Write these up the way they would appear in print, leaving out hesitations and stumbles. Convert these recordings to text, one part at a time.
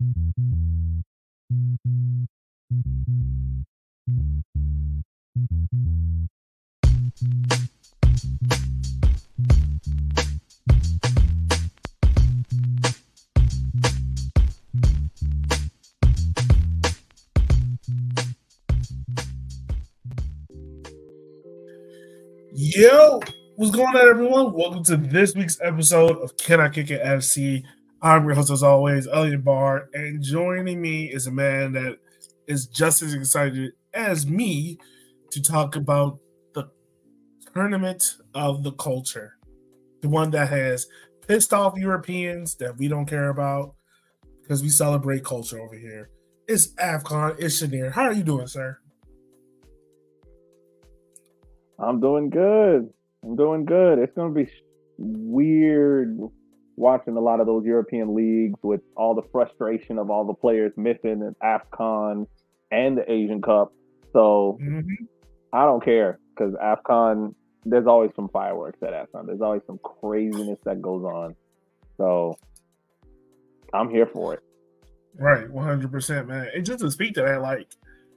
Yo, what's going on, everyone? Welcome to this week's episode of Can I Kick It FC. I'm your host, as always, Elliot Barr, and joining me is a man that is just as excited as me to talk about the tournament of the culture, the one that has pissed off Europeans that we don't care about because we celebrate culture over here. It's AFCON. It's Shanir. How are you doing, sir? I'm doing good. It's going to be weird watching a lot of those European leagues with all the frustration of all the players missing at AFCON and the Asian Cup. So I don't care because AFCON, there's always some fireworks at AFCON. There's always some craziness that goes on. So I'm here for it. Right, 100%, man. And just to speak to that, like,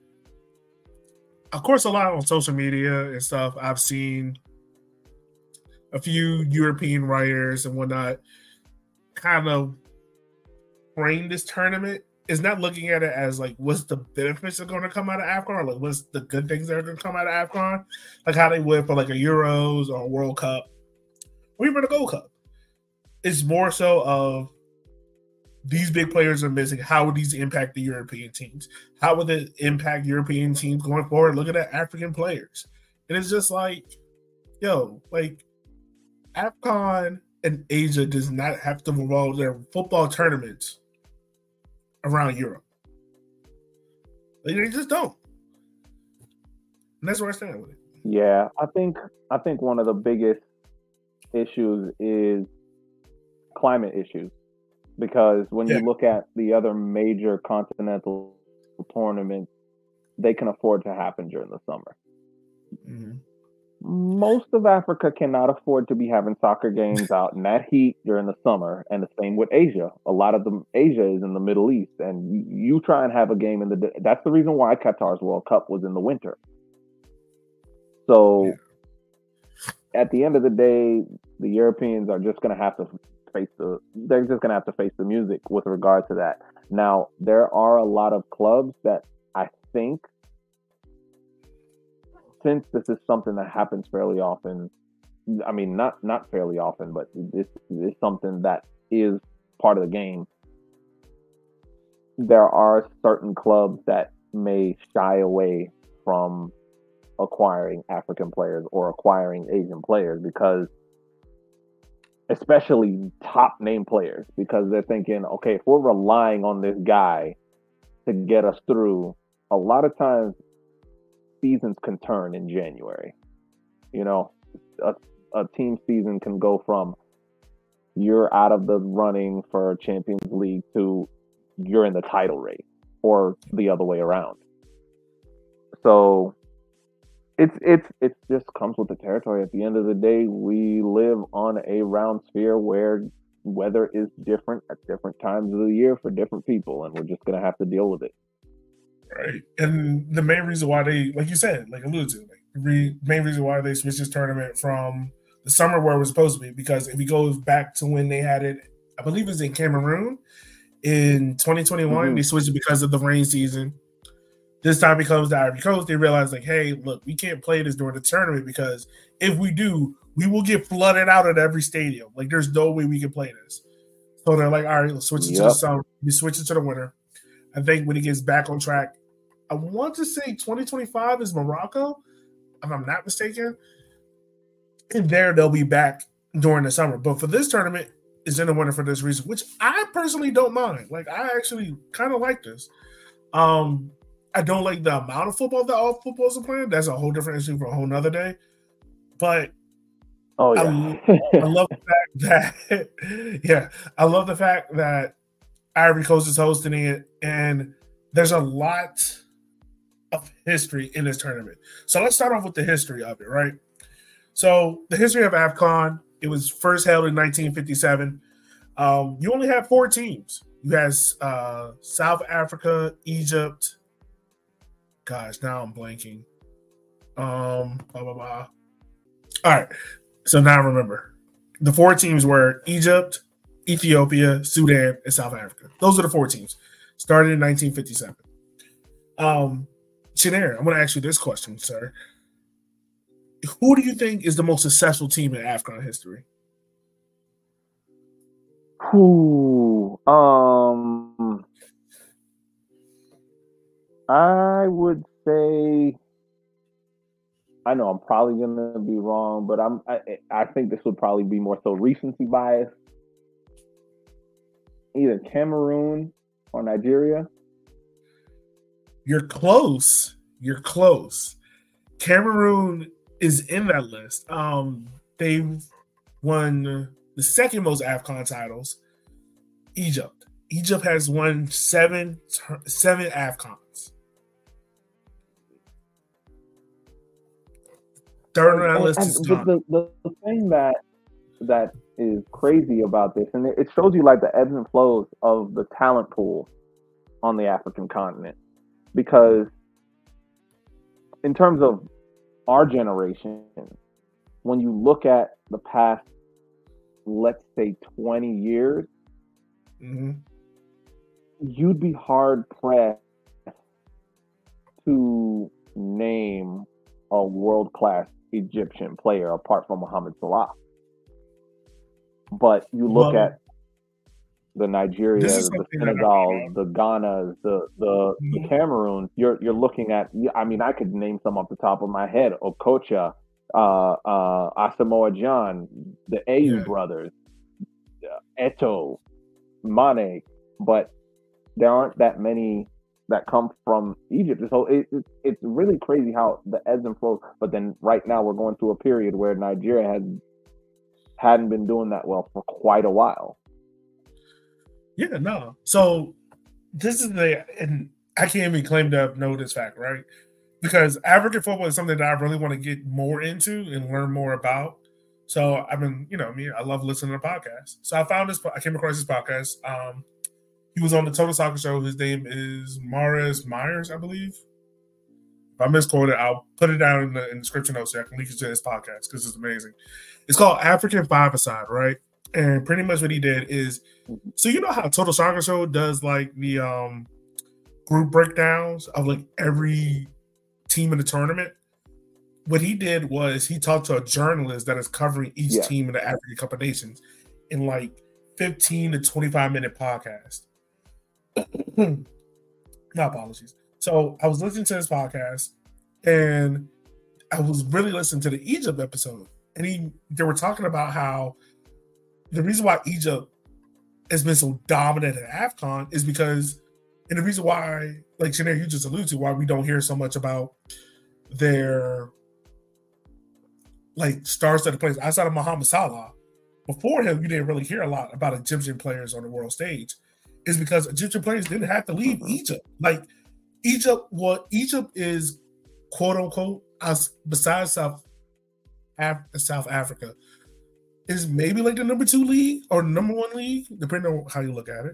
of course, a lot on social media and stuff, I've seen a few European writers and whatnot kind of frame this tournament. Is not looking at it as like what's the benefits that are going to come out of AFCON, or like what's the good things that are going to come out of AFCON, like how they would for like a Euros or a World Cup or even a Gold Cup. It's more so of these big players are missing. How would these impact the European teams? How would it impact European teams going forward? Looking at African players. And it's just like, yo, like AFCON and Asia does not have to revolve their football tournaments around Europe. Like, they just don't. And that's where I stand with it. Yeah, I think one of the biggest issues is climate issues. Because when you look at the other major continental tournaments, they can afford to happen during the summer. Mm-hmm. Most of Africa cannot afford to be having soccer games out in that heat during the summer, and the same with Asia. A lot of Asia is in the Middle East, and you try and have a game in the. That's the reason why Qatar's World Cup was in the winter. So, at the end of the day, the Europeans are just going to have to face the music with regard to that. Now, there are a lot of clubs that I think, since this is something that happens fairly often, I mean, not fairly often, but this is something that is part of the game. There are certain clubs that may shy away from acquiring African players or acquiring Asian players because especially top name players, because they're thinking, okay, if we're relying on this guy to get us through, a lot of times seasons can turn in January. You know, a team season can go from you're out of the running for Champions League to you're in the title race or the other way around. So it just comes with the territory. At the end of the day, we live on a round sphere where weather is different at different times of the year for different people, and we're just going to have to deal with it. Right. And the main reason why they, like you said, like alluded to, like the main reason why they switched this tournament from the summer where it was supposed to be, because if we go back to when they had it, I believe it was in Cameroon in 2021, they switched it because of the rain season. This time it comes to Ivory Coast. They realize, like, hey, look, we can't play this during the tournament because if we do, we will get flooded out at every stadium. Like, there's no way we can play this. So they're like, all right, let's switch it to the summer. We switch it to the winter. I think when it gets back on track, I want to say 2025 is Morocco, if I'm not mistaken. And there they'll be back during the summer. But for this tournament, it's in the winter for this reason, which I personally don't mind. Like, I actually kind of like this. I don't like the amount of football that all footballs are playing. That's a whole different issue for a whole nother day. But I love the fact that I love the fact that Ivory Coast is hosting it, and there's a lot of history in this tournament. So let's start off with the history of it, right? So the history of AFCON, it was first held in 1957. You only had 4 teams. You had South Africa, Egypt. Gosh, now I'm blanking. Blah blah blah. All right, so now I remember. The 4 teams were Egypt, Ethiopia, Sudan, and South Africa. Those are the 4 teams. Started in 1957. Chinere, I'm going to ask you this question, sir. Who do you think is the most successful team in AFCON history? I would say, I know I'm probably gonna be wrong, but I think this would probably be more so recency bias. Either Cameroon or Nigeria. You're close. You're close. Cameroon is in that list. They've won the second most AFCON titles. Egypt has won seven AFCONs. Third on that list is done. The thing that is crazy about this, and it shows you like the ebbs and flows of the talent pool on the African continent. Because in terms of our generation, when you look at the past, let's say 20 years, you'd be hard pressed to name a world-class Egyptian player apart from Mohamed Salah. But you look at the Nigeria, the Senegal, the Ghana, the Cameroon, you're looking at, I mean, I could name some off the top of my head: Okocha, Asamoah Gyan, the Ayew brothers, Eto'o, Mane, but there aren't that many that come from Egypt. So it's really crazy how the ebbs and flows. But then right now we're going through a period where Nigeria hadn't been doing that well for quite a while. Yeah, no. So this is and I can't even claim to know this fact, right? Because African football is something that I really want to get more into and learn more about. So I've been, I love listening to podcasts. So I came across this podcast. He was on the Total Soccer Show. His name is Maurice Myers, I believe. If I misquoted, I'll put it down in the description notes so I can link you to his podcast because it's amazing. It's called African Five-A-Side, right? And pretty much what he did is, so you know how Total Soccer Show does like the group breakdowns of like every team in the tournament? What he did was he talked to a journalist that is covering each team in the African Cup of Nations in like 15 to 25-minute podcast. My apologies. So I was listening to this podcast and I was really listening to the Egypt episode. And they were talking about how the reason why Egypt has been so dominant at AFCON is because, and the reason why, like Chinere, you just alluded to, why we don't hear so much about their like stars that plays outside of Mohamed Salah. Before him, you didn't really hear a lot about Egyptian players on the world stage. Is because Egyptian players didn't have to leave Egypt. Like Egypt is quote unquote, besides South Africa, is maybe like the number 2 league or number 1 league, depending on how you look at it,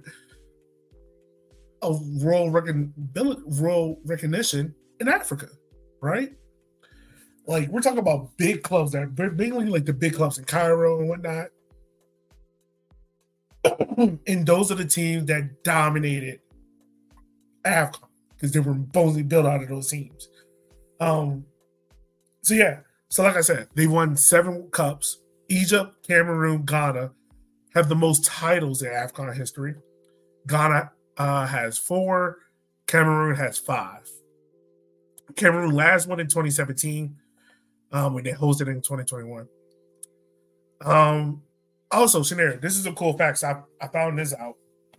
of world recognition in Africa, right? Like we're talking about big clubs that are mainly like the big clubs in Cairo and whatnot. And those are the teams that dominated AFCON because they were mostly built out of those teams. So like I said, they won 7 cups. Egypt, Cameroon, Ghana have the most titles in AFCON history. Ghana has 4. Cameroon has 5. Cameroon last won in 2017 when they hosted in 2021. Also, Chinere, this is a cool fact. So I found this out.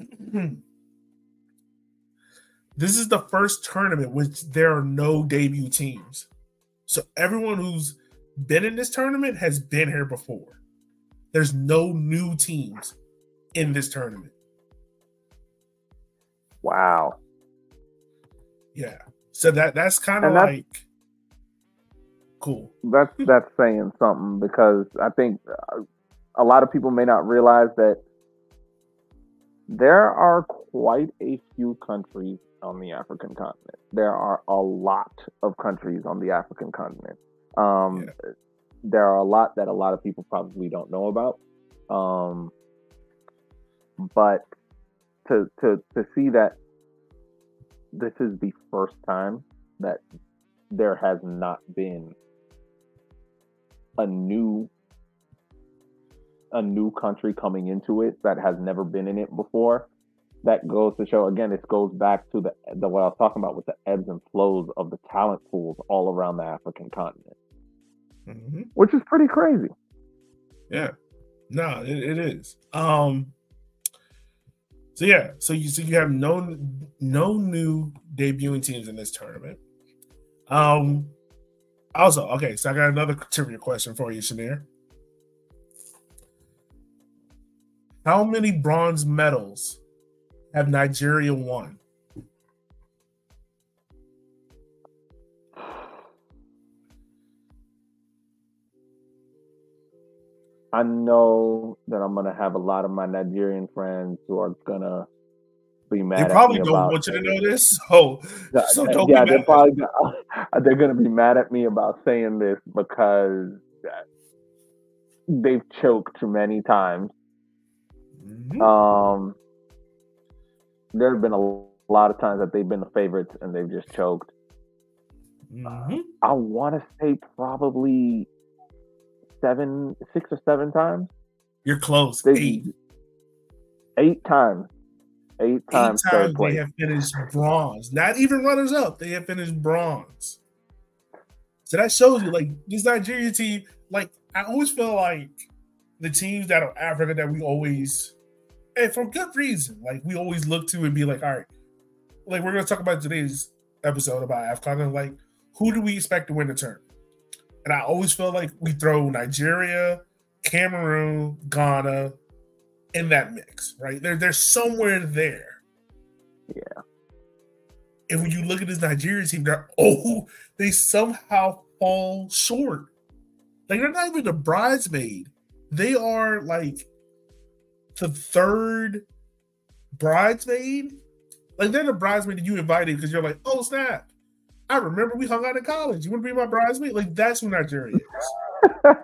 This is the first tournament which there are no debut teams. So everyone who's been in this tournament has been here before. There's no new teams in this tournament. Wow. Yeah. So that's kind of like cool. That's saying something because I think a lot of people may not realize that there are quite a few countries on the African continent. There are a lot of countries on the African continent. There are a lot that a lot of people probably don't know about. But to see that this is the first time that there has not been a new country coming into it that has never been in it before, that goes to show, again, it goes back to the what I was talking about with the ebbs and flows of the talent pools all around the African continent, which is pretty crazy. Yeah, no, it is. So you have no new debuting teams in this tournament. Also, okay, so I got another trivia question for you, Shanir. How many bronze medals have Nigeria won? I know that I'm gonna have a lot of my Nigerian friends who are gonna be mad. They probably don't want you to know this, so don't be mad. They're gonna be mad at me about saying this because they've choked too many times. There have been a lot of times that they've been the favorites and they've just choked. I want to say probably 6 or 7 times. You're close. 8 times. 8 times they have finished bronze. Not even runners up. They have finished bronze. So that shows you, like, this Nigeria team, like, I always feel like the teams that are Africa that we always, and for good reason, like, we always look to and be like, all right, like, we're going to talk about today's episode about AFCON, and like, who do we expect to win the tournament? And I always feel like we throw Nigeria, Cameroon, Ghana in that mix, right? They're somewhere there. Yeah. And when you look at this Nigeria team, they somehow fall short. Like, they're not even a bridesmaid. They are like the third bridesmaid. Like, they're the bridesmaid that you invited because you're like, oh, snap. I remember we hung out in college. You want to be my bridesmaid? Like, that's who Nigeria is.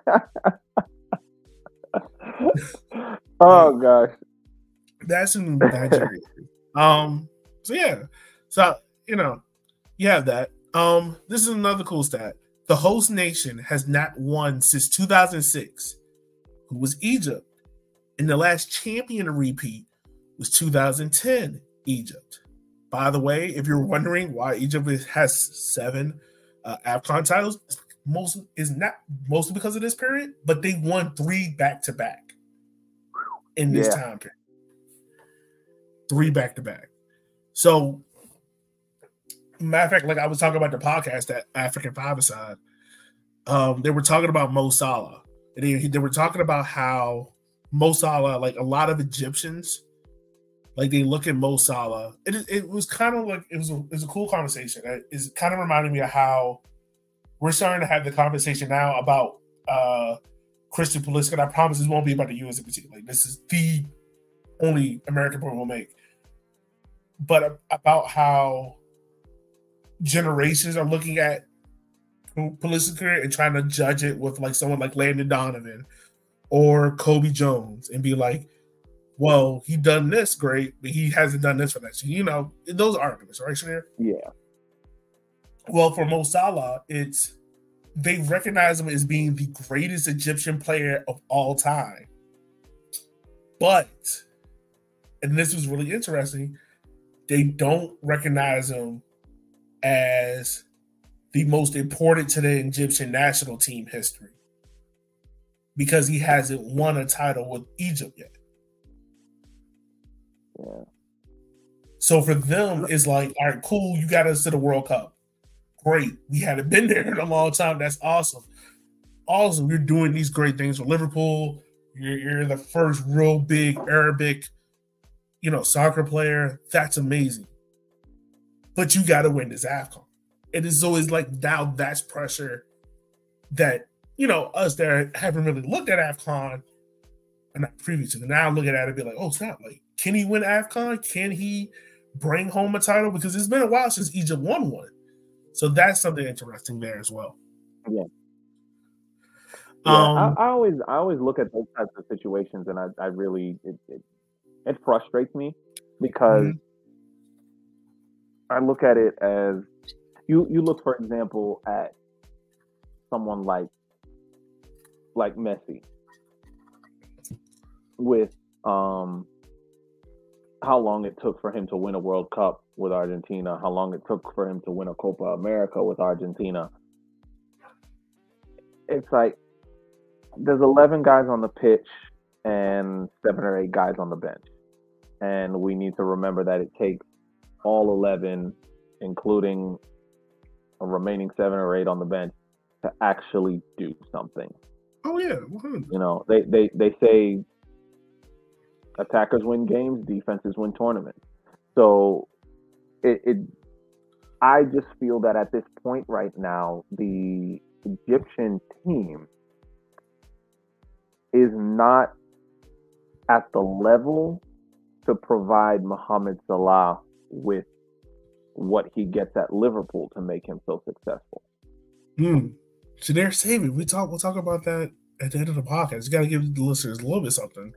Oh, gosh. That's who Nigeria is. So, yeah. So, you have that. This is another cool stat. The host nation has not won since 2006, who was Egypt. And the last champion to repeat was 2010, Egypt. By the way, if you're wondering why Egypt has 7 AFCON titles, mostly because of this period, but they won 3 back-to-back in this time period. 3 back-to-back. So, matter of fact, like I was talking about the podcast at African Five-A-Side, they were talking about Mo Salah. And they were talking about how Mo Salah, like a lot of Egyptians, like they look at Mo Salah. It was kind of like it was a cool conversation. It's kind of reminding me of how we're starting to have the conversation now about Christian Pulisic. And I promise this won't be about the U.S. in particular. Like, this is the only American point we'll make. But about how generations are looking at Pulisic career and trying to judge it with like someone like Landon Donovan or Kobe Jones and be like, well, he done this great, but he hasn't done this for that. So, those arguments, right, Shanir? Yeah. Well, for Mo Salah, they recognize him as being the greatest Egyptian player of all time. But, and this was really interesting, they don't recognize him as the most important to the Egyptian national team history because he hasn't won a title with Egypt yet. Yeah. So for them, it's like, all right, cool, you got us to the World Cup. Great. We hadn't been there in a long time. That's awesome. Awesome. You're doing these great things for Liverpool. You're the first real big Arabic, soccer player. That's amazing. But you got to win this AFCON. It is always like, now that's pressure that, us that haven't really looked at AFCON and not previously, now looking at it and be like, oh, snap, like, Can he win AFCON? Can he bring home a title? Because it's been a while since Egypt won one. So that's something interesting there as well. Yeah. Yeah, I always look at those types of situations, and I really it frustrates me because I look at it as you look, for example, at someone like Messi with how long it took for him to win a World Cup with Argentina, how long it took for him to win a Copa America with Argentina. It's like there's 11 guys on the pitch and 7 or 8 guys on the bench. And we need to remember that it takes all 11, including a remaining 7 or 8 on the bench, to actually do something. Oh, yeah. 100. You know, they say attackers win games, defenses win tournaments. So I just feel that at this point right now, the Egyptian team is not at the level to provide Mohamed Salah with what he gets at Liverpool to make him so successful. So they're saving. We'll talk about that at the end of the podcast. You got to give the listeners a little bit something.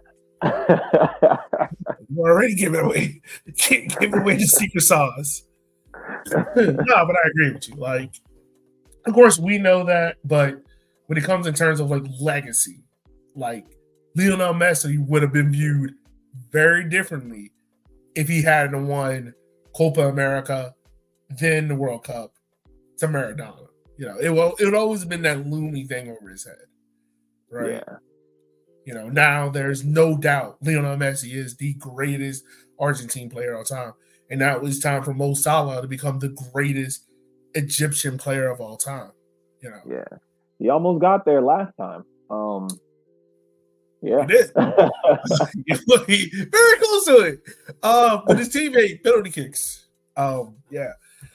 We're already giving away the secret sauce. No, but I agree with you. Like, of course, we know that, but when it comes in terms of like legacy, like Lionel Messi would have been viewed very differently if he hadn't won Copa America, then the World Cup to Maradona. You know, it would always been that looming thing over his head, right? Yeah. You know, now there's no doubt Lionel Messi is the greatest Argentine player of all time, and now it's time for Mo Salah to become the greatest Egyptian player of all time. You know, yeah, he almost got there last time. Yeah, he did. Very close to it. But his teammate penalty kicks. Yeah.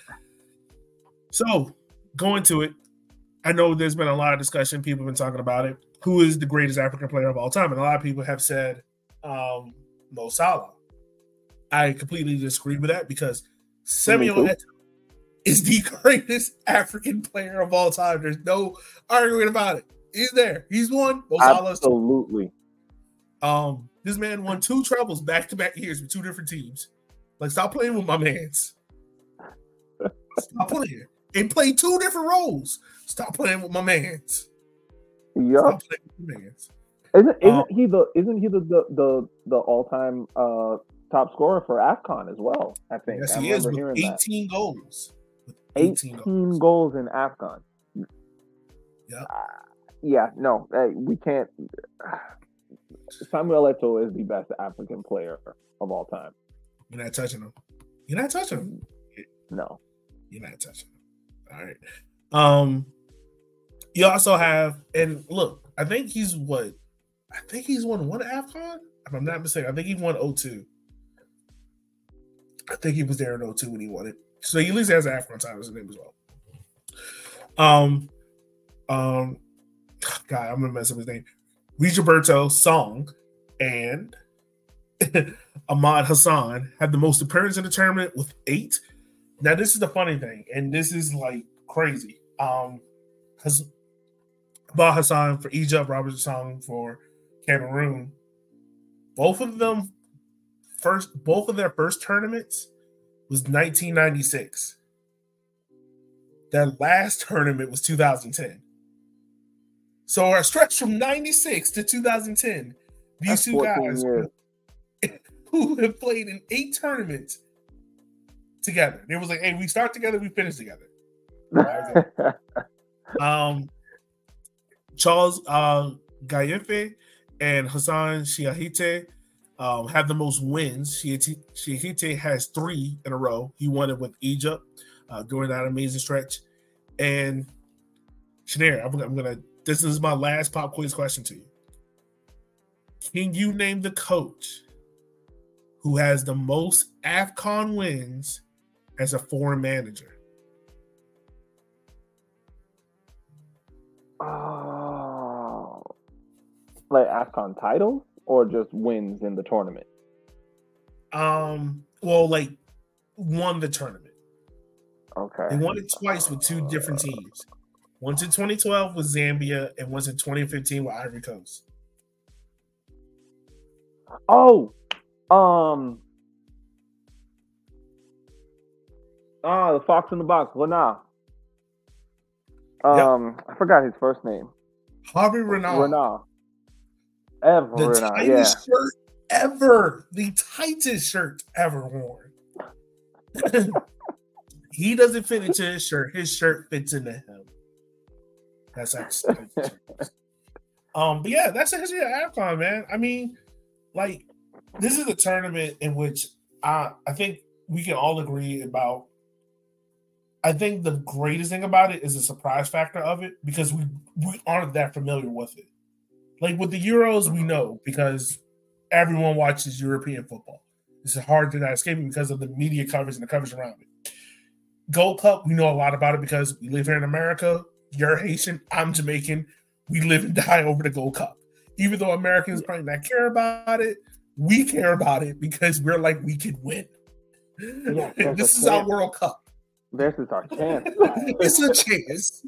So going to it, I know there's been a lot of discussion. People have been talking about it. Who is the greatest African player of all time? And a lot of people have said Mo Salah. I completely disagree with that because Samuel Eto'o is the greatest African player of all time. There's no arguing about it. He's there. He's won. Mo Salah. Absolutely. This man won 2 trebles back-to-back years with 2 different teams. Like, stop playing with my mans. Stop playing. And play 2 different roles. Stop playing with my mans. Yeah. Stop playing with my mans. Isn't he the all-time top scorer for AFCON as well? I think. Yes, he is with 18 goals. 18 goals in AFCON. Yeah. No, we can't. Samuel Eto'o is the best African player of all time. You're not touching him. You're not touching him. No. You're not touching him. All right. You also have, and look, I think he's won one AFCON. If I'm not mistaken, I think he won 02. I think he was there in 02 when he won it. So he at least has an AFCON title as his name as well. God, I'm gonna mess up his name. Rigoberto Song and Ahmad Hassan had the most appearances in the tournament with 8. Now, this is the funny thing, and this is like crazy. Ahmad Hassan for Egypt, Robert Song for Cameroon. Both of their first tournaments was 1996. Their last tournament was 2010. So a stretch from 96 to 2010, these 2 guys who have played in 8 tournaments together. It was like, hey, we start together, we finish together. Charles Gayefe and Hassan Shiahite have the most wins. Shiahite has 3 in a row. He won it with Egypt during that amazing stretch. And Shanir, this is my last pop quiz question to you. Can you name the coach who has the most AFCON wins as a foreign manager? Like AFCON titles or just wins in the tournament? Well, like won the tournament. Okay. They won it twice with two different teams. Once in 2012 with Zambia, and once in 2015 with Ivory Coast. Oh, the Fox in the Box, Lana. Yep. I forgot his first name. Harvey Renard. Renard. The Renard, yeah. tightest shirt ever. The tightest shirt ever worn. He doesn't fit into his shirt. His shirt fits into him. That's actually. But yeah, that's the history of AFCON, man. I mean, like, this is a tournament in which I think we can all agree about. I think the greatest thing about it is the surprise factor of it because we aren't that familiar with it. Like with the Euros, we know because everyone watches European football. It's hard to not escape it because of the media coverage and the coverage around it. Gold Cup, we know a lot about it because we live here in America. You're Haitian, I'm Jamaican. We live and die over the Gold Cup. Even though Americans probably not care about it, we care about it because we're like, we can win. Yeah, this is our World Cup. This is our chance. It's a chance.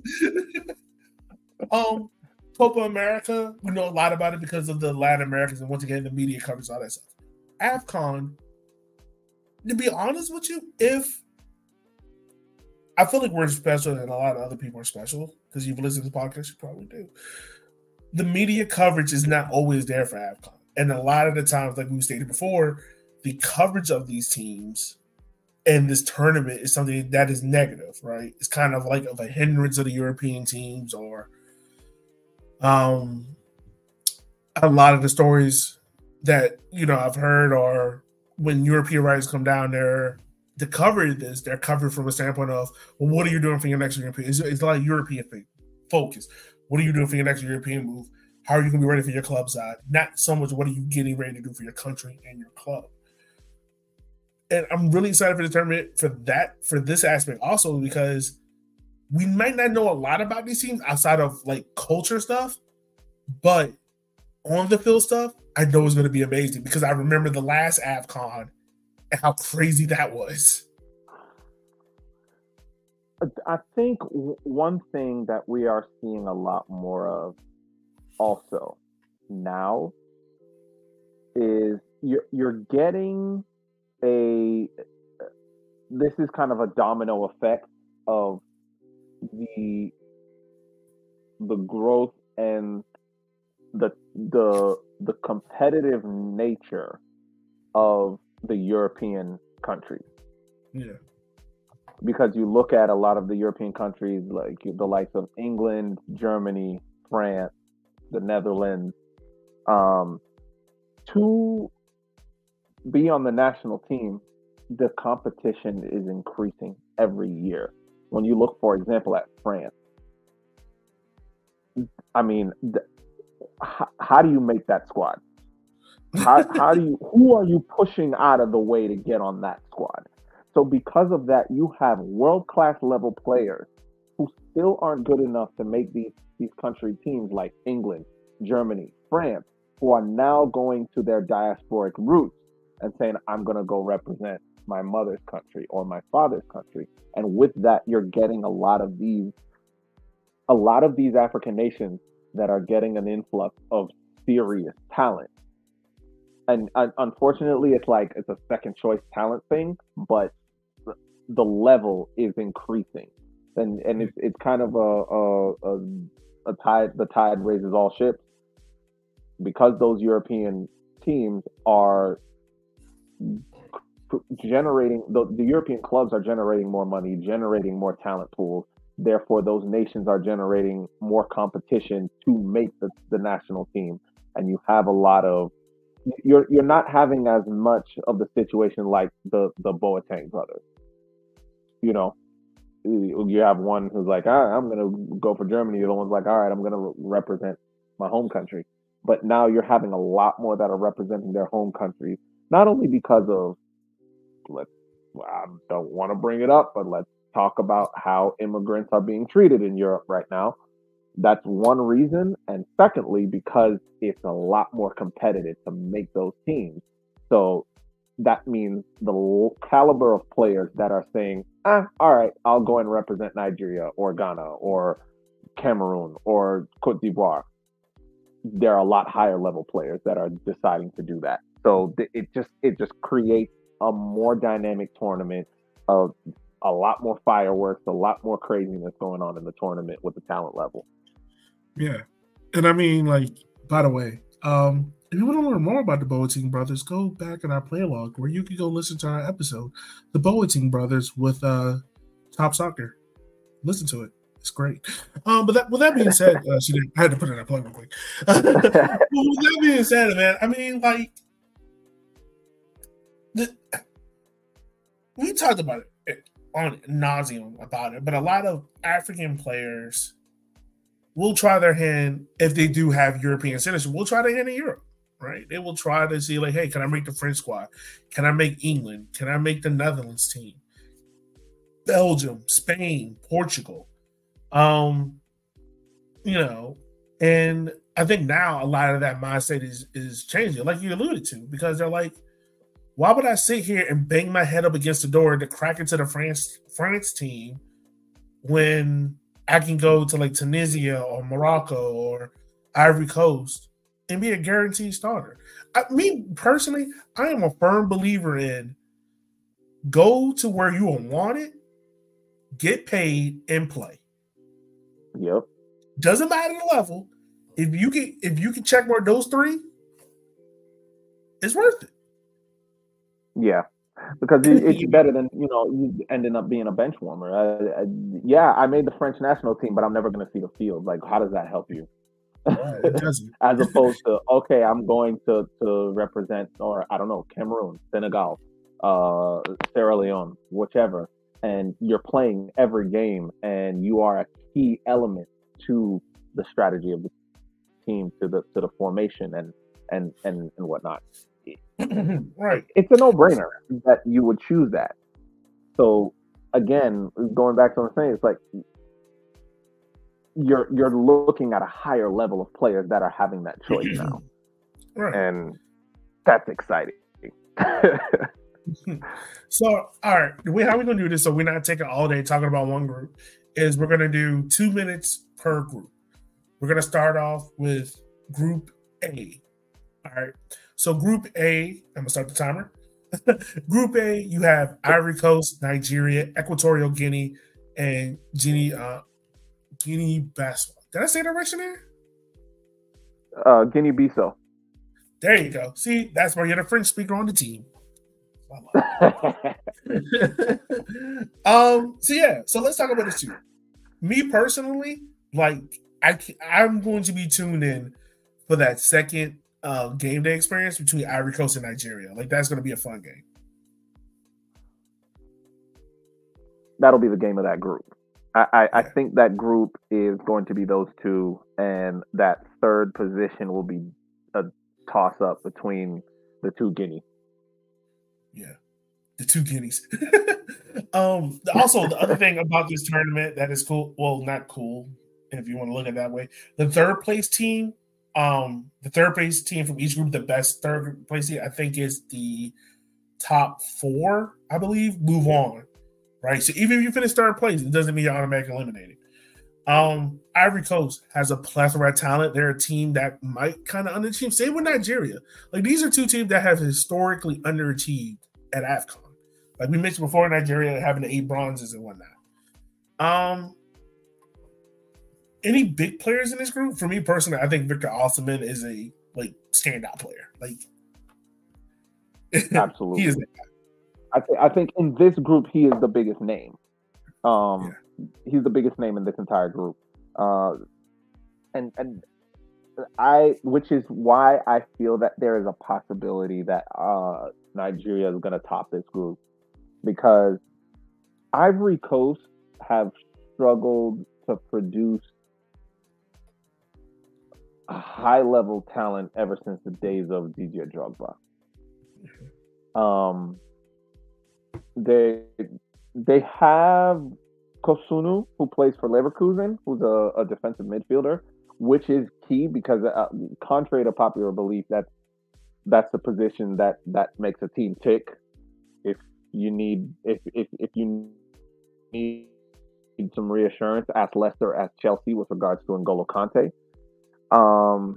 Copa America, we know a lot about it because of the Latin Americans and once again the media covers all that stuff. AFCON, to be honest with you, if I feel like we're special and a lot of other people are special because you've listened to the podcast, you probably do. The media coverage is not always there for AFCON. And a lot of the times, like we stated before, the coverage of these teams and this tournament is something that is negative, right? It's kind of like of a hindrance of the European teams or a lot of the stories that, I've heard are when European writers come down there to cover this, they're covered from a standpoint of, well, what are you doing for your next European? It's a lot of European focus. What are you doing for your next European move? How are you going to be ready for your club side? Not so much what are you getting ready to do for your country and your club. And I'm really excited for the tournament for this aspect also because we might not know a lot about these teams outside of like culture stuff, but on the field stuff, I know it's going to be amazing because I remember the last AFCON and how crazy that was. I think one thing that we are seeing a lot more of also now is you're getting this is kind of a domino effect of the growth and the competitive nature of the European countries. Yeah. Because you look at a lot of the European countries, like the likes of England, Germany, France, the Netherlands, to be on the national team, the competition is increasing every year. When you look, for example, at France, I mean, how do you make that squad? Who are you pushing out of the way to get on that squad? So because of that, you have world-class level players who still aren't good enough to make these country teams like England, Germany, France, who are now going to their diasporic roots and saying, I'm going to go represent my mother's country or my father's country. And with that, you're getting a lot of these African nations that are getting an influx of serious talent. And unfortunately, it's a second choice talent thing, but the level is increasing, and it's kind of a tide. The tide raises all ships because those European teams are generating. The European clubs are generating more money, generating more talent pools. Therefore, those nations are generating more competition to make the national team, and you have a lot of. You're not having as much of the situation like the Boateng brothers. You have one who's like, all right, I'm going to go for Germany. The other one's like, all right, I'm going to represent my home country. But now you're having a lot more that are representing their home countries, not only because of, I don't want to bring it up, but let's talk about how immigrants are being treated in Europe right now. That's one reason. And secondly, because it's a lot more competitive to make those teams. So that means the caliber of players that are saying, all right, I'll go and represent Nigeria or Ghana or Cameroon or Cote d'Ivoire. There are a lot higher level players that are deciding to do that. So it just creates a more dynamic tournament of a lot more fireworks, a lot more craziness going on in the tournament with the talent level. Yeah. And I mean, like, by the way, if you want to learn more about the Boateng brothers, go back in our play log where you can go listen to our episode, the Boateng brothers with Top Soccer. Listen to it. It's great. But with that being said, I had to put in a plug real quick. With that being said, man, I mean, like, we talked about it on nauseum about it, but a lot of African players will try their hand if they do have European citizenship. We'll try their hand in Europe, right? They will try to see, like, hey, can I make the French squad? Can I make England? Can I make the Netherlands team? Belgium, Spain, Portugal. You know, and I think now a lot of that mindset is changing, like you alluded to, because they're like, why would I sit here and bang my head up against the door to crack into the France team when I can go to like Tunisia or Morocco or Ivory Coast and be a guaranteed starter? Me personally, I am a firm believer in go to where you are wanted, get paid, and play. Yep. Doesn't matter the level. If you can check more those three, it's worth it. Yeah, because it's better than you ending up being a bench warmer. I made the French national team, but I'm never going to see the field. Like, how does that help you? It doesn't. As opposed to, okay, I'm going to represent, or I don't know, Cameroon, Senegal, Sierra Leone, whichever, and you're playing every game, and you are a key element to the strategy of the team, to the formation and whatnot. Right. It's a no-brainer that you would choose that. So again, going back to what I'm saying, it's like you're looking at a higher level of players that are having that choice now. Right. And that's exciting. So, all right, the way how we're gonna do this, so we're not taking all day talking about one group, is we're gonna do 2 minutes per group. We're gonna start off with Group A. All right. So Group A, I'm gonna start the timer. Group A, you have Ivory Coast, Nigeria, Equatorial Guinea, and Guinea-Bissau. Did I say that right, Shanair? Guinea-Bissau. There you go. See, that's why you're the French speaker on the team. So let's talk about this too. Me personally, like I'm going to be tuned in for that second game day experience between Ivory Coast and Nigeria. Like, that's going to be a fun game. That'll be the game of that group. I think that group is going to be those two, and that third position will be a toss-up between the two Guinea. Yeah, the two Guineas. Also, the other thing about this tournament that is cool, well, not cool, if you want to look at it that way, the third place team from each group, the best third place team, I think is the top 4, I believe, move on. Right? So even if you finish third place, it doesn't mean you're automatically eliminated. Ivory Coast has a plethora of talent. They're a team that might kind of underachieve. Same with Nigeria. Like, these are two teams that have historically underachieved at AFCON. Like we mentioned before, Nigeria having the 8 bronzes and whatnot. Any big players in this group? For me personally, I think Victor Osimhen is a standout player. Like, absolutely, he is that guy. I think in this group he is the biggest name. He's the biggest name in this entire group, which is why I feel that there is a possibility that Nigeria is going to top this group, because Ivory Coast have struggled to produce a high-level talent ever since the days of Didier Drogba. They have Kosunu, who plays for Leverkusen, who's a defensive midfielder, which is key because, contrary to popular belief, that's that's the position that makes a team tick. If you need if you need some reassurance, ask Leicester, ask Chelsea with regards to N'Golo Kante. Um,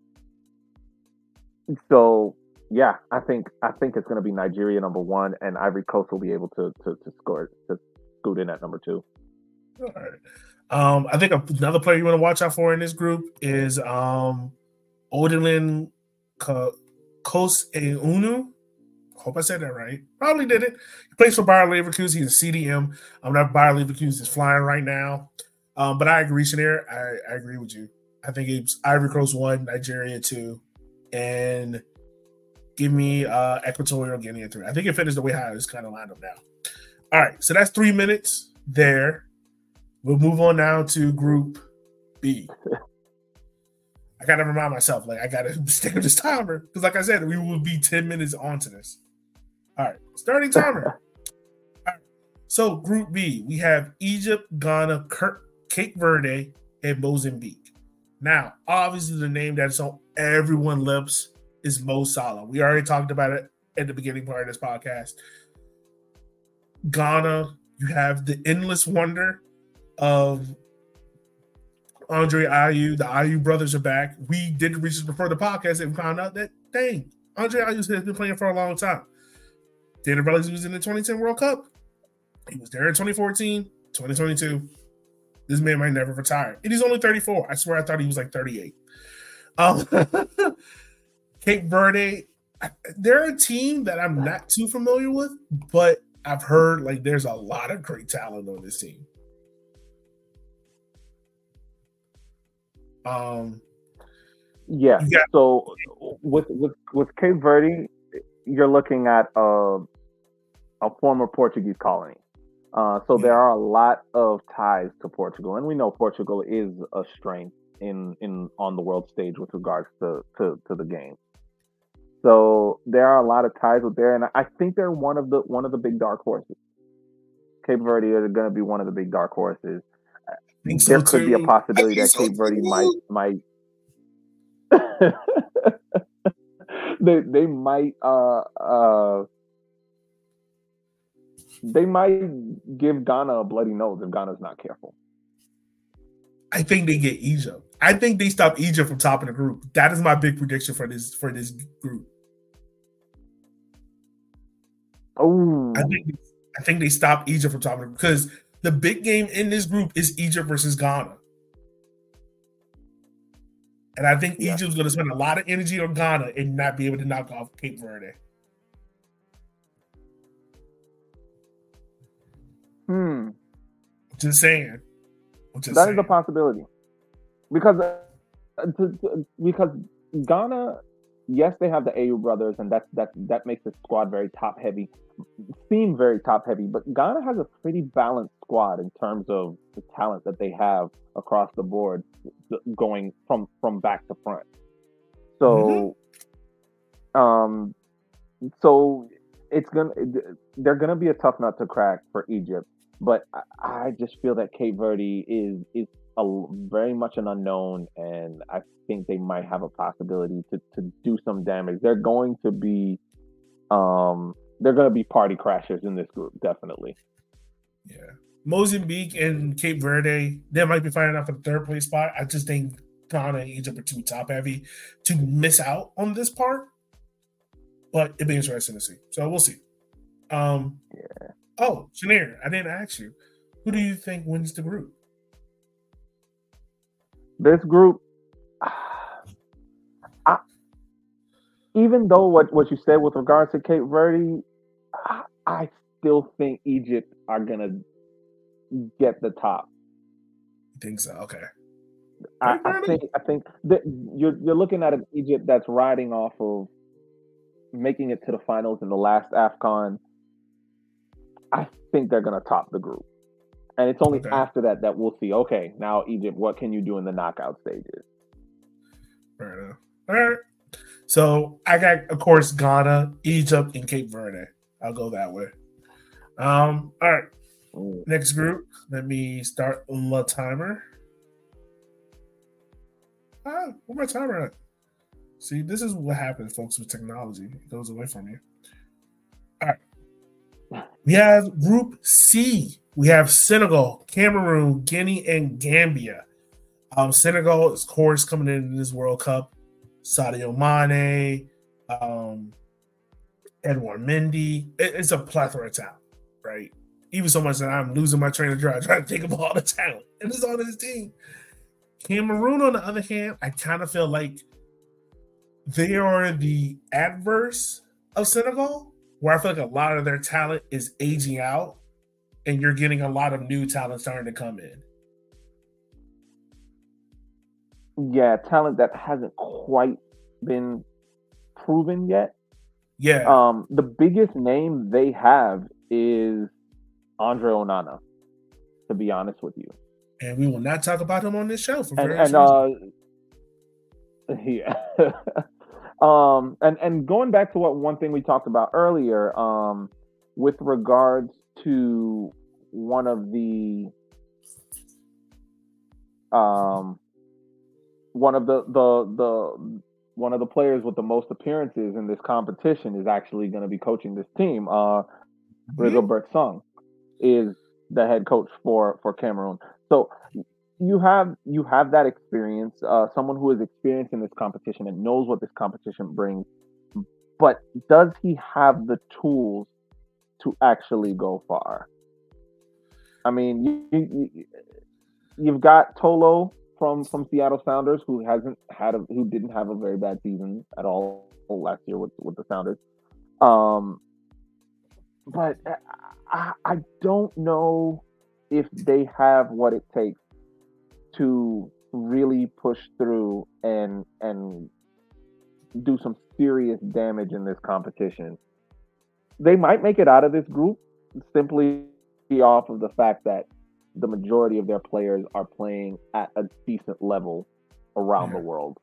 so yeah, I think it's going to be Nigeria number one, and Ivory Coast will be able to score to scoot in at number two. All right. I think another player you want to watch out for in this group is Odilon Koscielny. Hope I said that right. Probably did it. He plays for Bayer Leverkusen. He's a CDM. That Bayer Leverkusen is flying right now. But I agree, Shanir. I agree with you. I think it's Ivory Coast 1, Nigeria 2, and give me Equatorial Guinea 3. I think it finished the way how it's kind of lined up now. All right, so that's 3 minutes there. We'll move on now to Group B. I got to remind myself, I got to stick with this timer because, like I said, we will be 10 minutes onto this. All right, starting timer. All right. So Group B, we have Egypt, Ghana, Cape Verde, and Mozambique. Now, obviously, the name that's on everyone's lips is Mo Salah. We already talked about it at the beginning part of this podcast. Ghana, you have the endless wonder of Andre Ayew. The Ayew brothers are back. We did research before the podcast and found out that, dang, Andre Ayew has been playing for a long time. Didn't realize he was in the 2010 World Cup. He was there in 2014, 2022. This man might never retire. And he's only 34. I swear I thought he was like 38. Cape Verde, they're a team that I'm not too familiar with, but I've heard there's a lot of great talent on this team. Yeah. So with Cape Verde, you're looking at a former Portuguese colony. So there are a lot of ties to Portugal, and we know Portugal is a strength in on the world stage with regards to the game. So there are a lot of ties with there, and I think they're one of the big dark horses. Cape Verde are going to be one of the big dark horses. There could be a possibility that Cape Verde might they might give Ghana a bloody nose if Ghana's not careful. I think they get Egypt. I think they stop Egypt from topping the group. That is my big prediction for this group. Oh, I think they stop Egypt from topping the group because the big game in this group is Egypt versus Ghana. And I think Egypt's going to spend a lot of energy on Ghana and not be able to knock off Cape Verde. Just saying. That is a possibility. Because Ghana, yes, they have the Ayew brothers, and that makes the squad very top heavy. Seem very top heavy, but Ghana has a pretty balanced squad in terms of the talent that they have across the board, going from back to front. So, so they're gonna be a tough nut to crack for Egypt. But I just feel that Cape Verde is very much an unknown, and I think they might have a possibility to do some damage. They're going to be party crashers in this group, definitely. Yeah. Mozambique and Cape Verde, they might be fighting out for the third place spot. I just think Ghana and Egypt are too top heavy to miss out on this part. But it'd be interesting to see. So we'll see. Oh, Shanir, I didn't ask you. Who do you think wins the group? This group, even though what you said with regards to Cape Verde, I still think Egypt are gonna get the top. You think so? Okay. I think that you're looking at an Egypt that's riding off of making it to the finals in the last AFCON. I think they're going to top the group. And it's only after that we'll see, okay, now Egypt, what can you do in the knockout stages? Fair enough. All right. So I got, of course, Ghana, Egypt, and Cape Verde. I'll go that way. All right. Next group. Let me start the timer. Where my timer at? See, this is what happens, folks, with technology. It goes away from you. All right. We have Group C. We have Senegal, Cameroon, Guinea, and Gambia. Senegal is, of course, coming into this World Cup. Sadio Mane, Edouard Mendy. It's a plethora of talent, right? Even so much that I'm losing my train of thought trying to think of all the talent. And it's on this team. Cameroon, on the other hand, I kind of feel like they are the adverse of Senegal, where I feel like a lot of their talent is aging out, and you're getting a lot of new talent starting to come in. Yeah, talent that hasn't quite been proven yet. Yeah. The biggest name they have is Andre Onana, to be honest with you. And we will not talk about him on this show for various reasons. Yeah. And going back to one thing we talked about earlier, with regards to one of the players with the most appearances in this competition is actually going to be coaching this team. Rigobert Song is the head coach for Cameroon. So you have that experience, someone who is experienced in this competition and knows what this competition brings. But does he have the tools to actually go far? I mean, you've got Tolo from Seattle Sounders, who didn't have a very bad season at all last year with the Sounders. But I don't know if they have what it takes to really push through and do some serious damage in this competition. They might make it out of this group simply off of the fact that the majority of their players are playing at a decent level around the world.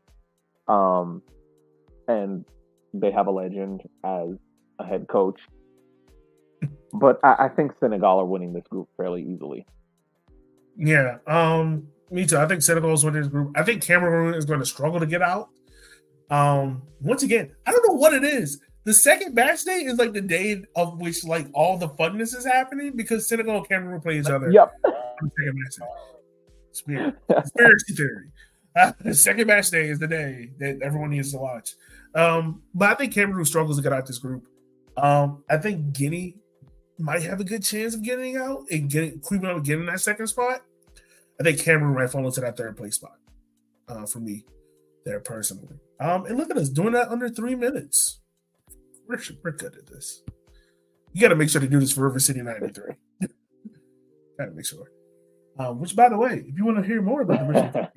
And they have a legend as a head coach. But I think Senegal are winning this group fairly easily. Yeah, me too. I think Senegal is winning this group. I think Cameroon is going to struggle to get out. Once again, I don't know what it is. The second match day is like the day of which like all the funness is happening because Senegal and Cameroon play each other. Yep. On the second match day. It's weird. Conspiracy theory. The second match day is the day that everyone needs to watch. But I think Cameroon struggles to get out this group. I think Guinea might have a good chance of getting out and creeping up and getting that second spot. I think Cameroon might fall into that third place spot for me there personally. And look at us doing that under 3 minutes. We're good at this. You got to make sure to do this for River City 93. Got to make sure. Which, by the way, if you want to hear more about the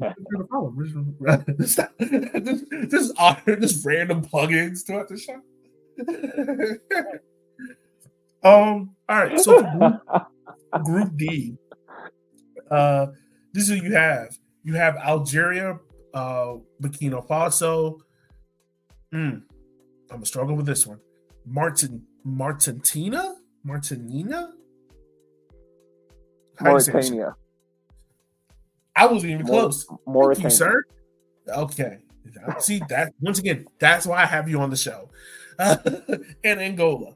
just random plugins throughout the show. All right. So for Group D, this is who you have. You have Algeria, Burkina Faso. I'm gonna struggle with this one. Martinica? Mauritania. I wasn't even close. Mauritania. Thank you, sir. Okay. See that once again. That's why I have you on the show. And Angola.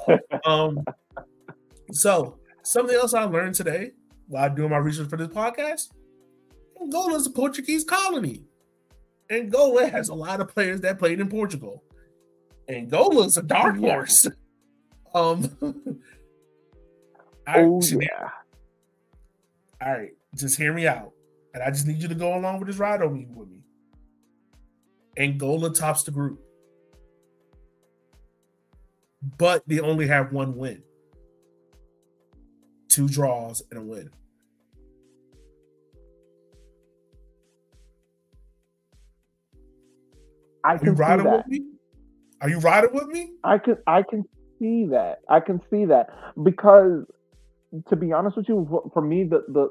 So something else I learned today while doing my research for this podcast: Angola is a Portuguese colony. Angola has a lot of players that played in Portugal. Angola is a dark horse. All right, just hear me out. And I just need you to go along with this ride with me. Angola tops the group. But they only have one win. 2 draws and a win. Are you riding with me? Are you riding with me? I can see that. I can see that because, to be honest with you, for me,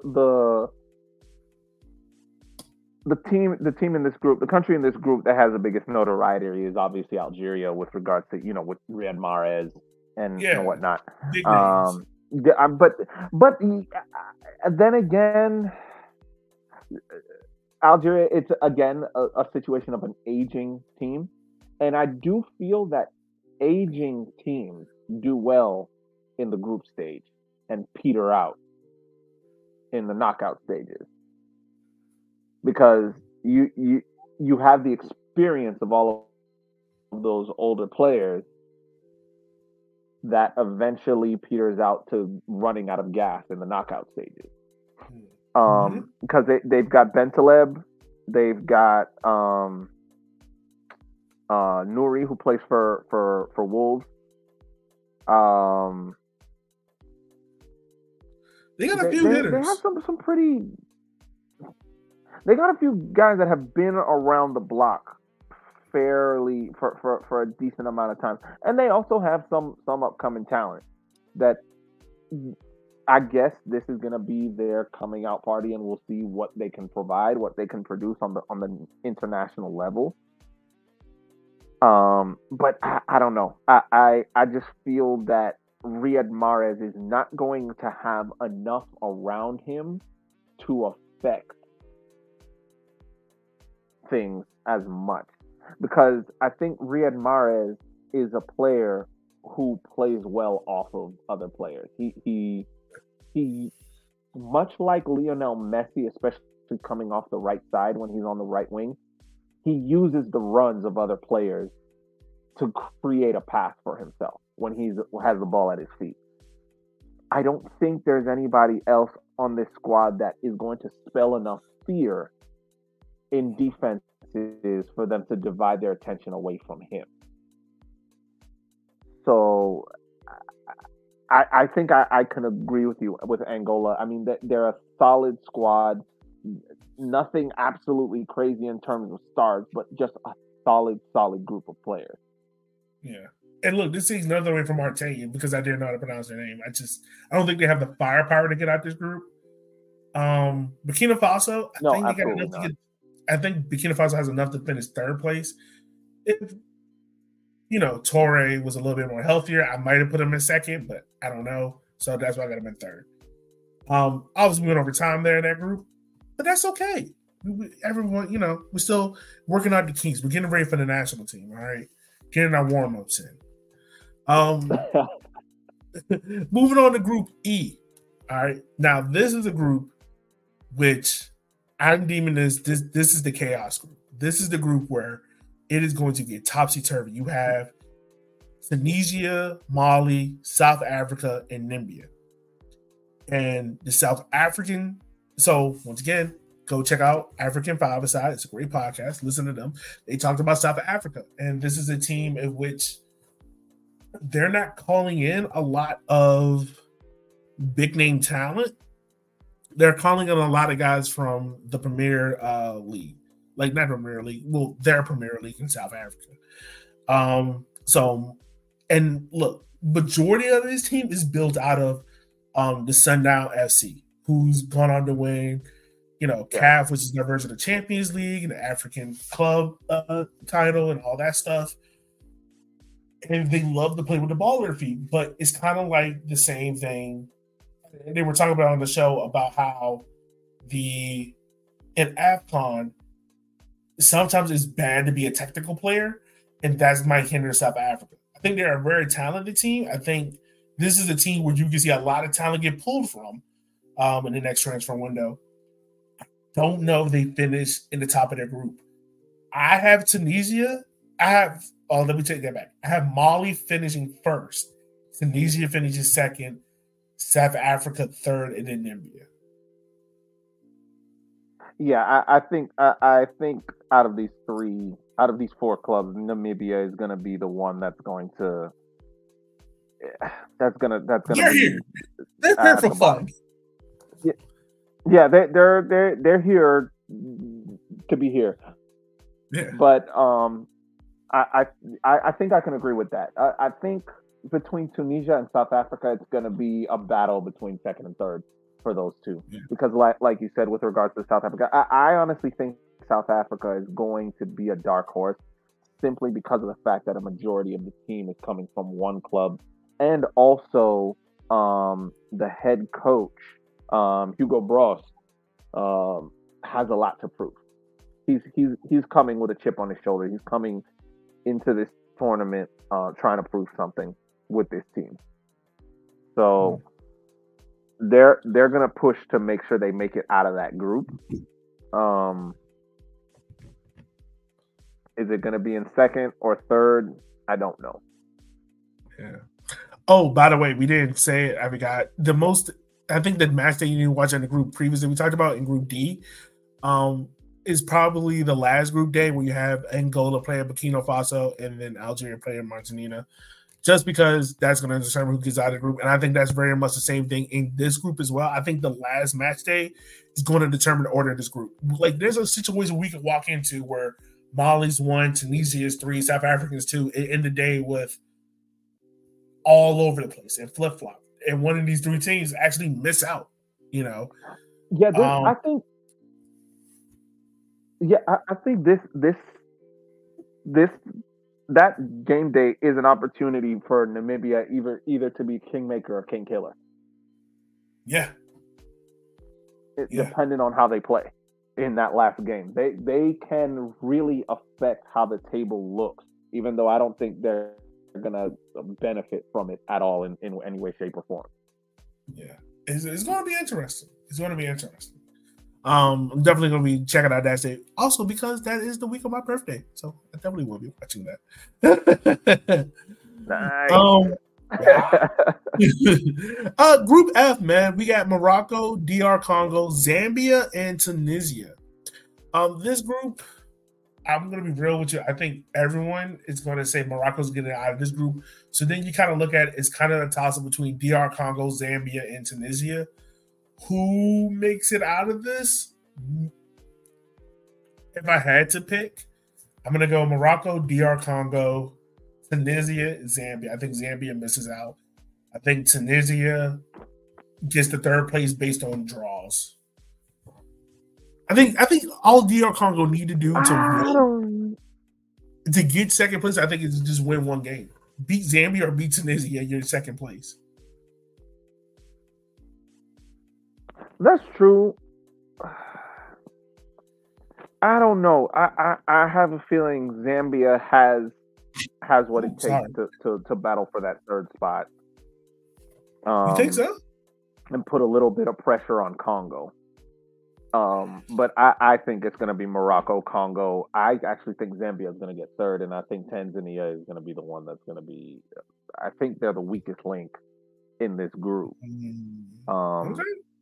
the team in this group, the country in this group that has the biggest notoriety is obviously Algeria with regards to, with Riyad Mahrez and whatnot. But then again, Algeria, it's again a situation of an aging team, and I do feel that aging teams do well in the group stage and peter out in the knockout stages because you have the experience of all of those older players that eventually peters out to running out of gas in the knockout stages. Because they've got Bentaleb, they've got Nouri, who plays for Wolves. They got a few hitters. They have some pretty. They got a few guys that have been around the block fairly for a decent amount of time, and they also have some upcoming talent that I guess this is going to be their coming out party, and we'll see what they can provide, what they can produce on the international level. But I don't know. I just feel that Riyad Mahrez is not going to have enough around him to affect things as much, because I think Riyad Mahrez is a player who plays well off of other players. He much like Lionel Messi, especially coming off the right side when he's on the right wing, he uses the runs of other players to create a path for himself when he has the ball at his feet. I don't think there's anybody else on this squad that is going to spell enough fear in defenses for them to divide their attention away from him. So I think I can agree with you with Angola. I mean, they're a solid squad. Nothing absolutely crazy in terms of stars, but just a solid group of players. Yeah. And look, this is another way from Martinian because I didn't know how to pronounce their name. I don't think they have the firepower to get out this group. Burkina Faso, I think Burkina Faso has enough to finish third place. If Torre was a little bit more healthier, I might have put him in second, but I don't know. So that's why I got him in third. Obviously, we went over time there in that group, but that's okay. Everyone, we're still working out the kinks. We're getting ready for the national team, all right? Getting our warm-ups in. Moving on to Group E. All right. Now, this is a group which I'm deeming this is the chaos group. This is the group where it is going to get topsy-turvy. You have Tunisia, Mali, South Africa, and Namibia. And the South African, so once again, go check out African Five-A-Side. It's a great podcast. Listen to them. They talked about South Africa. And this is a team in which they're not calling in a lot of big-name talent. They're calling in a lot of guys from the Premier League. Like, not Premier League. Well, their Premier League in South Africa. And look, majority of this team is built out of the Sundown FC, who's gone on to win CAF, which is their version of the Champions League and the African club title and all that stuff. And they love to play with the ball at their feet, but it's kind of like the same thing. They were talking about on the show about how in AFCON, sometimes it's bad to be a technical player, and that might hinder South Africa. I think they're a very talented team. I think this is a team where you can see a lot of talent get pulled from in the next transfer window. Don't know if they finish in the top of their group. I have Tunisia. Let me take that back. I have Mali finishing first. Tunisia finishes second. South Africa third, and then Namibia. Yeah, I think out of these four clubs, Namibia is going to be the one that's going to They're here. They're here for fun. Yeah, they're here to be here. Yeah. But I think I can agree with that. I think between Tunisia and South Africa, it's going to be a battle between second and third for those two. Yeah. Because like you said, with regards to South Africa, I honestly think South Africa is going to be a dark horse simply because of the fact that a majority of the team is coming from one club. And also the head coach, Hugo Broos, has a lot to prove. He's coming with a chip on his shoulder. He's coming into this tournament trying to prove something with this team. So they're gonna push to make sure they make it out of that group. Is it gonna be in second or third? I don't know. Yeah. Oh, by the way, we didn't say it. I forgot the most. I think the match that you need to watch in the group previously we talked about in Group D, is probably the last group day where you have Angola playing Burkina Faso and then Algeria playing Martinica. Just because that's going to determine who gets out of the group. And I think that's very much the same thing in this group as well. I think the last match day is going to determine the order of this group. Like, there's a situation we could walk into where Mali's 1, Tunisia is 3, South Africa's 2, and end the day with all over the place and flip-flop. And one of these three teams actually miss out, you know? Yeah, I think this that game day is an opportunity for Namibia either to be kingmaker or king killer. Yeah. Depending on how they play in that last game. They can really affect how the table looks, even though I don't think they're gonna benefit from it at all in any way, shape, or form. Yeah. It's gonna be interesting. It's gonna be interesting. I'm definitely going to be checking out that state. Also, because that is the week of my birthday. So I definitely will be watching that. Nice. Group F, man. We got Morocco, DR Congo, Zambia, and Tunisia. This group, I'm going to be real with you. I think everyone is going to say Morocco's getting out of this group. So then you kind of look at it, it's kind of a toss-up between DR Congo, Zambia, and Tunisia. Who makes it out of this? If I had to pick, I'm going to go Morocco, DR Congo, Tunisia, Zambia. I think Zambia misses out. I think Tunisia gets the third place based on draws. I think all DR Congo need to do to get second place, I think, is just win one game. Beat Zambia or beat Tunisia, you're in second place. That's true. I don't know. I have a feeling Zambia has what it takes to battle for that third spot. You think so? And put a little bit of pressure on Congo. But I think it's going to be Morocco, Congo. I actually think Zambia is going to get third, and I think Tanzania is going to be the one that's going to be. I think they're the weakest link in this group. Okay.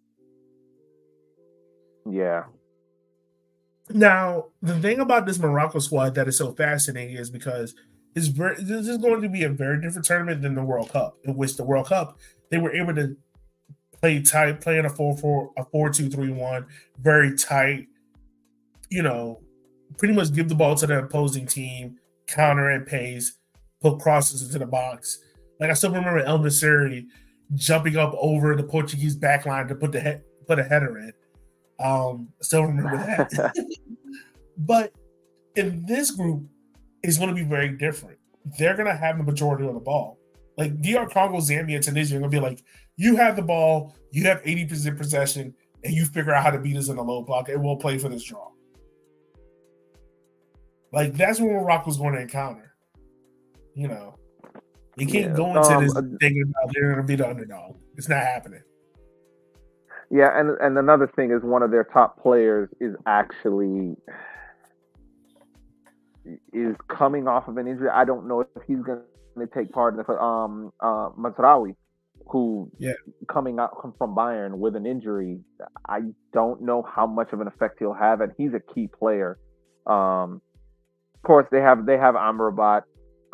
Yeah. Now, the thing about this Morocco squad that is so fascinating is because this is going to be a very different tournament than the World Cup, in which the World Cup, they were able to play tight, playing a 4-2-3-1, very tight, pretty much give the ball to the opposing team, counter and pace, put crosses into the box. Like, I still remember El Nassiri jumping up over the Portuguese backline to put a header in. Still remember that. But in this group, it's going to be very different. They're going to have the majority of the ball. Like, DR Congo, Zambia, and Tunisia are going to be like, you have the ball, you have 80% possession, and you figure out how to beat us in the low block, and we'll play for this draw. Like, that's what Morocco's going to encounter. You can't go into this thinking about they're going to be the underdog. It's not happening. Yeah, and another thing is one of their top players is actually coming off of an injury. I don't know if he's going to take part in the Mazraoui, who coming out from Bayern with an injury. I don't know how much of an effect he'll have, and he's a key player. Of course, they have Amrabat.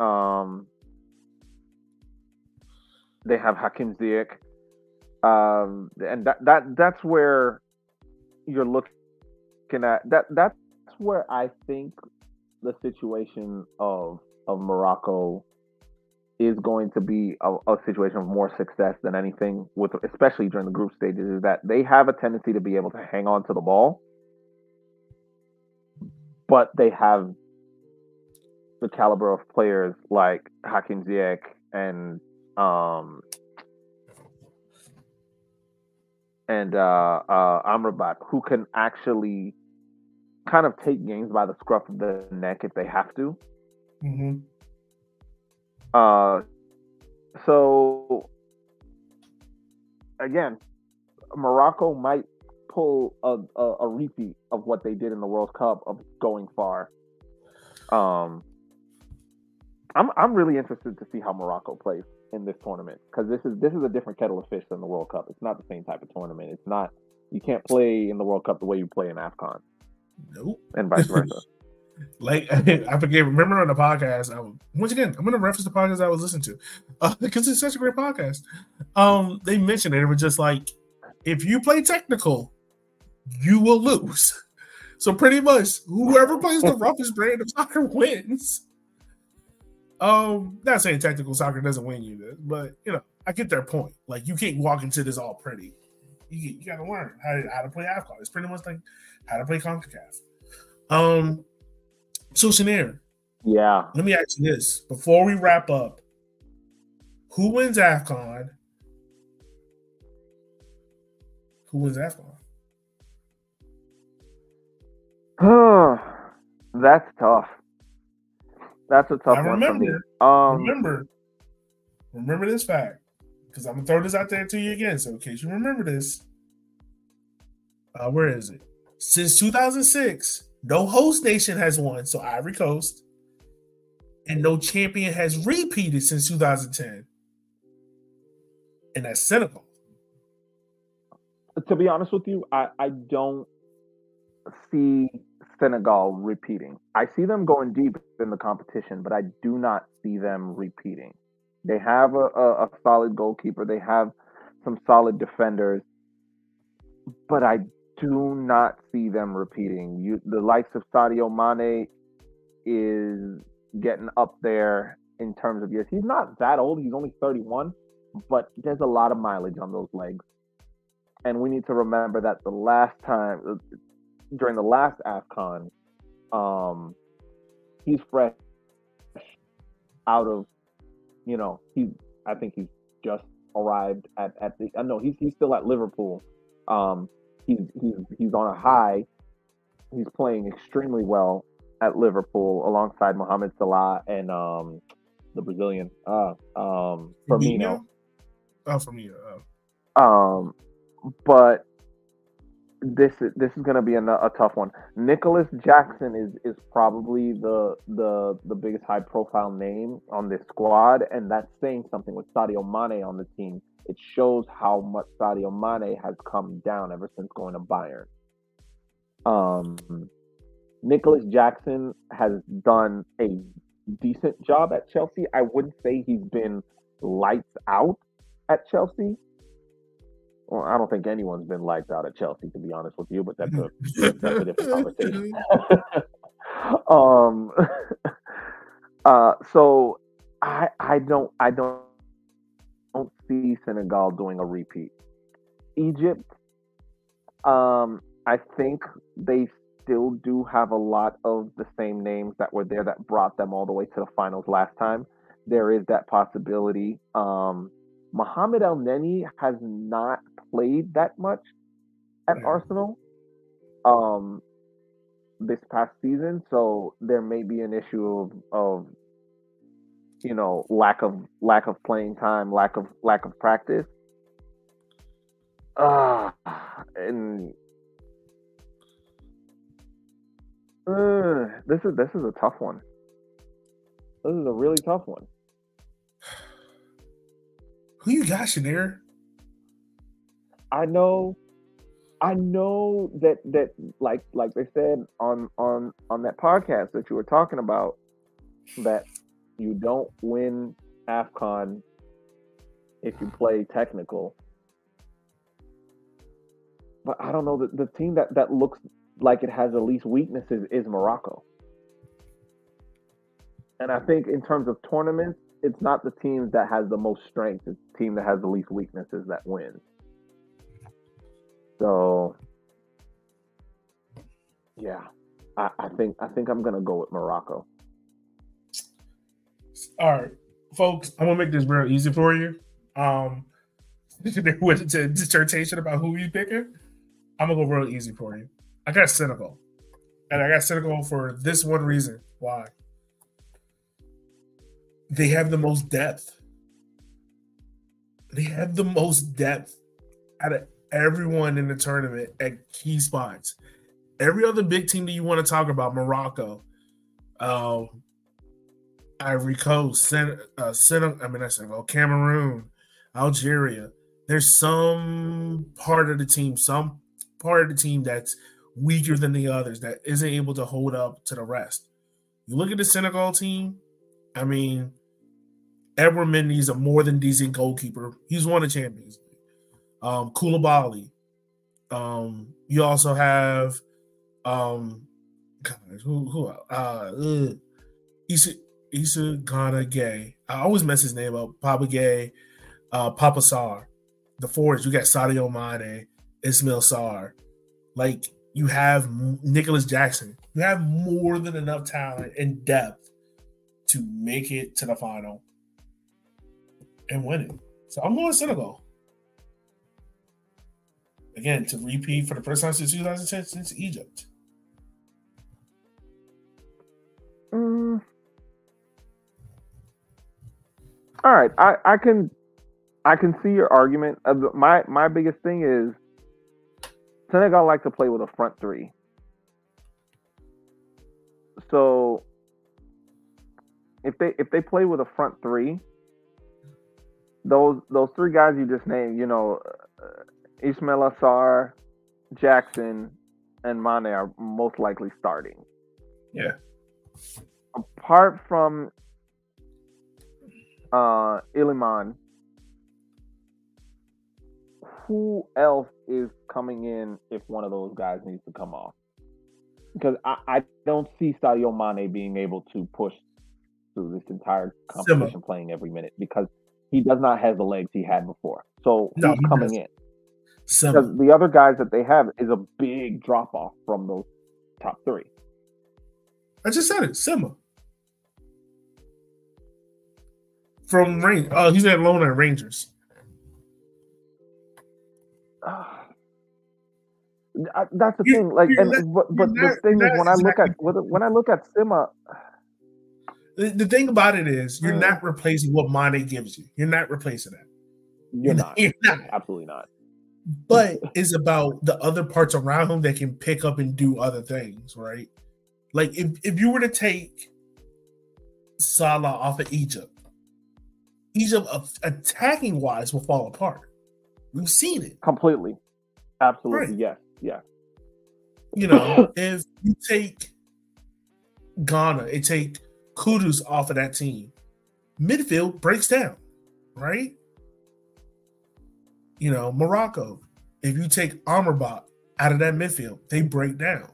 They have Hakim Ziyech. And that's where you're looking at that's where I think the situation of Morocco is going to be a situation of more success than anything, with especially during the group stages, is that they have a tendency to be able to hang on to the ball, but they have the caliber of players like Hakim Ziyech and Amrabat, who can actually kind of take games by the scruff of the neck if they have to. Mm-hmm. So again, Morocco might pull a repeat of what they did in the World Cup of going far. I'm really interested to see how Morocco plays in this tournament, because this is a different kettle of fish than the World Cup. It's not the same type of tournament. It's not, you can't play in the World Cup the way you play in AFCON. Nope. And vice versa. Like, I forget. Remember on the podcast, once again, I'm going to reference the podcast I was listening to because it's such a great podcast. They mentioned it. It was just like, if you play technical, you will lose. So pretty much, whoever plays the roughest brand of soccer wins. Not saying technical soccer doesn't win you this, but I get their point. Like, you can't walk into this all pretty. You got to learn how to play AFCON. It's pretty much like how to play CONCACAF. So Shanir, yeah. Let me ask you this before we wrap up: who wins AFCON? Who wins AFCON? That's tough. That's a tough one for me. Remember this fact, because I'm gonna throw this out there to you again. So in case you remember this, where is it? Since 2006, no host nation has won. So Ivory Coast, and no champion has repeated since 2010, and that's Senegal. To be honest with you, I don't see Senegal repeating. I see them going deep in the competition, but I do not see them repeating. They have a solid goalkeeper. They have some solid defenders, but I do not see them repeating. The likes of Sadio Mane is getting up there in terms of years. He's not that old. He's only 31, but there's a lot of mileage on those legs. And we need to remember that the last time, during the last AFCON, he's fresh out of, I think he's just arrived at the, no, he's still at Liverpool. He's on a high. He's playing extremely well at Liverpool alongside Mohamed Salah and the Brazilian Firmino. Firmino. But this is going to be a tough one. Nicholas Jackson is probably the biggest high profile name on this squad, and that's saying something. With Sadio Mane on the team, it shows how much Sadio Mane has come down ever since going to Bayern. Nicholas Jackson has done a decent job at Chelsea. I wouldn't say he's been lights out at Chelsea. Well, I don't think anyone's been lights out at Chelsea, to be honest with you, but that's a different conversation. So I don't see Senegal doing a repeat. Egypt, I think they still do have a lot of the same names that were there that brought them all the way to the finals last time. There is that possibility. Mohamed El Neni has not played that much at Arsenal this past season, so there may be an issue of lack of playing time, lack of practice. And this is a tough one. This is a really tough one. Who you got, Shanir? I know that like they said on that podcast that you were talking about, that you don't win AFCON if you play technical. But I don't know, the team that looks like it has the least weaknesses is Morocco. And I think in terms of tournaments, it's not the team that has the most strength. It's the team that has the least weaknesses that wins. So, yeah, I think I'm gonna go with Morocco. All right, folks, I'm gonna make this real easy for you. There was a dissertation about who you picking. I'm gonna go real easy for you. I got Senegal. And I got Senegal for this one reason. Why? They have the most depth. They have the most depth out of everyone in the tournament at key spots. Every other big team that you want to talk about, Morocco, Ivory Coast, Senegal, Cameroon, Algeria. There's some part of the team that's weaker than the others that isn't able to hold up to the rest. You look at the Senegal team. I mean, Edouard Mendy's a more than decent goalkeeper. He's won a Champions League. Koulibaly. You also have Issa Ghana Gay. I always mess his name up. Papa Gay, Papa Sarr. The forwards, you got Sadio Mane, Ismail Sarr. Like, you have Nicholas Jackson. You have more than enough talent and depth to make it to the final and win it. So I'm going Senegal. Again, to repeat for the first time since 2010 since Egypt. All right, I can see your argument. My biggest thing is Senegal like to play with a front three. So if they play with a front three, those three guys you just named, Ismail Sarr, Jackson, and Mane are most likely starting. Yeah. Apart from Iliman, who else is coming in if one of those guys needs to come off? Because I don't see Sadio Mane being able to push through this entire competition playing every minute because he does not have the legs he had before. So who's coming in? Because the other guys that they have is a big drop off from those top three. I just said it, Simba. From he's at loan at Rangers. That's the thing. Like, but the thing is, when I look at Simba, the thing about it is, you're not replacing what Mane gives you. You're not replacing that. You're not. Absolutely not. But it's about the other parts around him that can pick up and do other things, right? Like if you were to take Salah off of Egypt attacking wise will fall apart. We've seen it completely. Absolutely, right. Yes. If you take Ghana and take Kudus off of that team, midfield breaks down, right? Morocco, if you take Amrabat out of that midfield, they break down.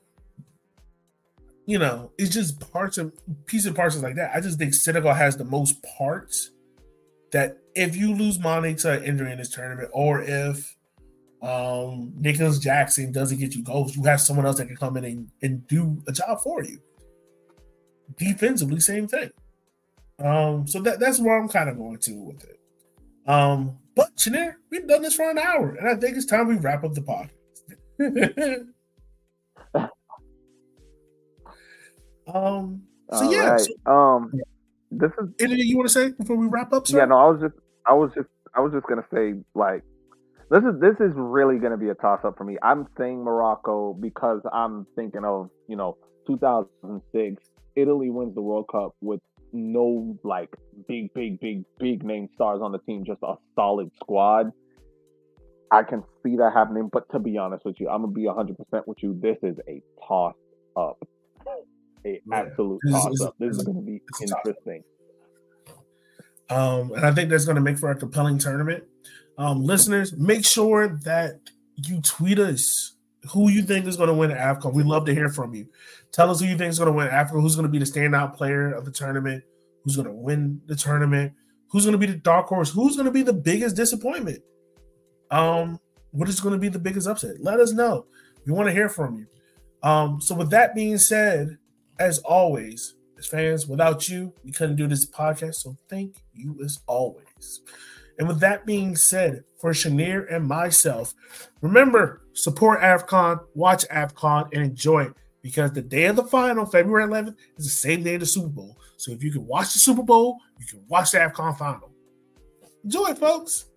It's just pieces and parts like that. I just think Senegal has the most parts that if you lose Mane to an injury in this tournament, or if Nicholas Jackson doesn't get you goals, you have someone else that can come in and do a job for you. Defensively, same thing. So that's where I'm kind of going to with it. But Shanir, we've done this for an hour, and I think it's time we wrap up the podcast. This is anything you want to say before we wrap up, sir? Yeah, no, I was just gonna say, like, this is really gonna be a toss up for me. I'm saying Morocco because I'm thinking of 2006, Italy wins the World Cup with no like big name stars on the team, just a solid squad. I can see that happening, but to be honest with you, I'm gonna be 100% with you. This is a toss up. Absolute toss up. This is going to be interesting. And I think that's going to make for a compelling tournament. Listeners, make sure that you tweet us who you think is going to win AFCON. We'd love to hear from you. Tell us who you think is going to win AFCON, who's going to be the standout player of the tournament, who's going to win the tournament, who's going to be the dark horse, who's going to be the biggest disappointment. What is going to be the biggest upset? Let us know. We want to hear from you. So with that being said, as always, as fans, without you, we couldn't do this podcast. So thank you as always. And with that being said, for Shanir and myself, remember, support AFCON, watch AFCON, and enjoy it. because the day of the final, February 11th, is the same day of the Super Bowl. So if you can watch the Super Bowl, you can watch the AFCON final. Enjoy, folks.